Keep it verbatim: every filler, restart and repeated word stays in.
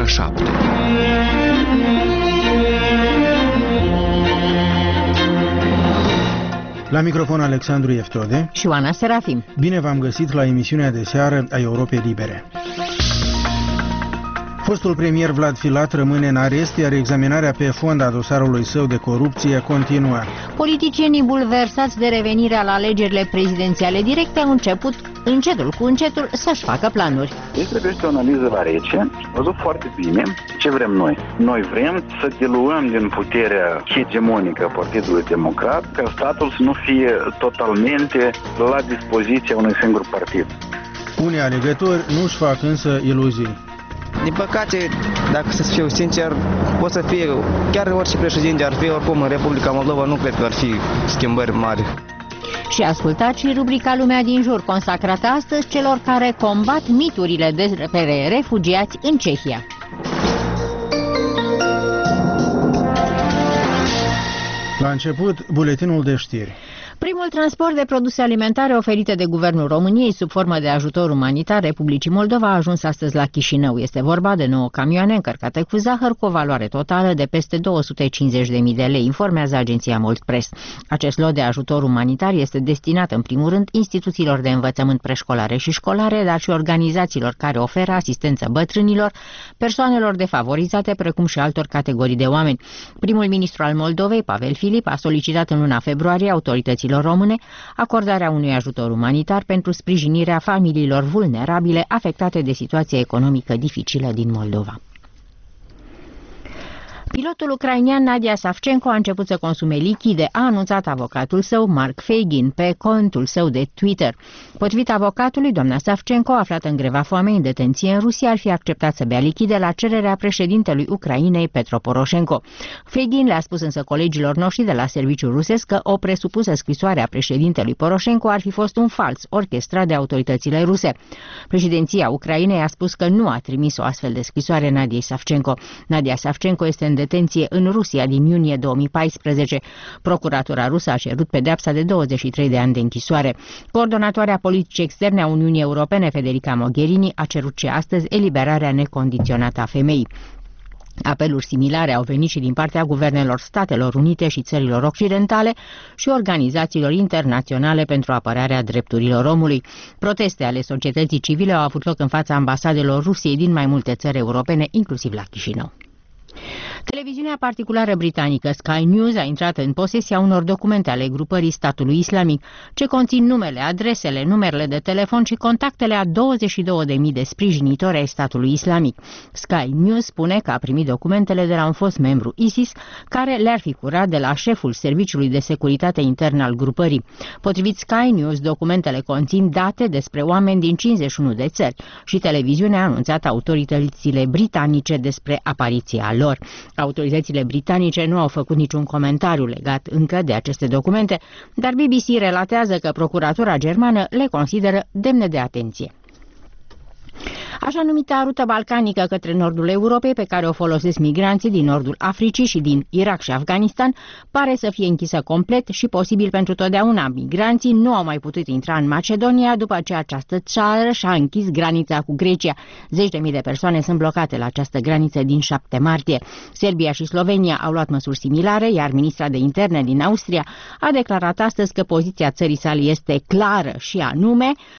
șapte. La microfon Alexandru Eftode și Oana Serafim. Bine v-am găsit la emisiunea de seară a Europei Libere. Fostul premier Vlad Filat rămâne în arest, iar examinarea pe fond a dosarului său de corupție continuă. Politicienii bulversați de revenirea la alegerile prezidențiale directe au început, încetul cu încetul, să-și facă planuri. Deci trebuie să o analiză la rece, văzut foarte bine ce vrem noi. Noi vrem să diluăm din puterea hegemonică a Partidului Democrat, ca statul să nu fie totalmente la dispoziția unui singur partid. Unii alegători nu își fac însă iluzii. Din păcate, dacă să fiu sincer, o să fie, chiar orice președinte ar fi, oricum în Republica Moldova nu cred că ar fi schimbări mari. Și ascultați și rubrica Lumea din jur, consacrată astăzi celor care combat miturile despre refugiați în Cehia. La început, buletinul de știri. Primul transport de produse alimentare oferite de Guvernul României sub formă de ajutor umanitar Republicii Moldova a ajuns astăzi la Chișinău. Este vorba de nouă camioane încărcate cu zahăr cu o valoare totală de peste două sute cincizeci de mii de lei, informează agenția Moldpress. Acest lot de ajutor umanitar este destinat în primul rând instituțiilor de învățământ preșcolare și școlare, dar și organizațiilor care oferă asistență bătrânilor, persoanelor defavorizate, precum și altor categorii de oameni. Primul ministru al Moldovei, Pavel Filip, a solicitat în luna februarie autorităților române acordarea unui ajutor umanitar pentru sprijinirea familiilor vulnerabile afectate de situația economică dificilă din Moldova. Pilotul ucrainean Nadia Savchenko a început să consume lichide, a anunțat avocatul său, Mark Fagin, pe contul său de Twitter. Potrivit avocatului, doamna Savchenko, aflată în greva foamei în detenție în Rusia, ar fi acceptat să bea lichide la cererea președintelui Ucrainei, Petro Poroșenko. Fagin le-a spus însă colegilor noștri de la serviciul rusesc că o presupusă scrisoare a președintelui Poroșenko ar fi fost un fals orchestrat de autoritățile ruse. Președinția Ucrainei a spus că nu a trimis o astfel de scrisoare Nadiei Savchenko. Nadia Savchenko este în detenție în Rusia din iunie două mii paisprezece. Procuratura rusă a cerut pedeapsa de douăzeci și trei de ani de închisoare. Coordonatoarea politicii externe a Uniunii Europene, Federica Mogherini, a cerut și astăzi eliberarea necondiționată a femeii. Apeluri similare au venit și din partea guvernelor Statelor Unite și țărilor occidentale și organizațiilor internaționale pentru apărarea drepturilor omului. Proteste ale societății civile au avut loc în fața ambasadelor Rusiei din mai multe țări europene, inclusiv la Chișinău. Televiziunea particulară britanică Sky News a intrat în posesia unor documente ale grupării statului islamic, ce conțin numele, adresele, numerele de telefon și contactele a douăzeci și două de mii de sprijinitori ai statului islamic. Sky News spune că a primit documentele de la un fost membru ISIS, care le-ar fi curat de la șeful Serviciului de Securitate Internă al grupării. Potrivit Sky News, documentele conțin date despre oameni din cincizeci și unu de țări și televiziunea a anunțat autoritățile britanice despre apariția lor. Autoritățile britanice nu au făcut niciun comentariu legat încă de aceste documente, dar B B C relatează că procuratura germană le consideră demne de atenție. Așa numita rută balcanică către nordul Europei, pe care o folosesc migranții din nordul Africii și din Irak și Afganistan, pare să fie închisă complet și posibil pentru totdeauna. Migranții nu au mai putut intra în Macedonia după ce această țară și-a închis granița cu Grecia. Zeci de mii de persoane sunt blocate la această graniță din șapte martie. Serbia și Slovenia au luat măsuri similare, iar ministra de interne din Austria a declarat astăzi că poziția țării sale este clară și anume